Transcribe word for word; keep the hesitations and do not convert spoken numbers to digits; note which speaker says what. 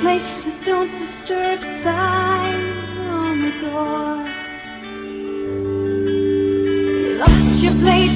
Speaker 1: place with don't disturb signs on the door. You lost your place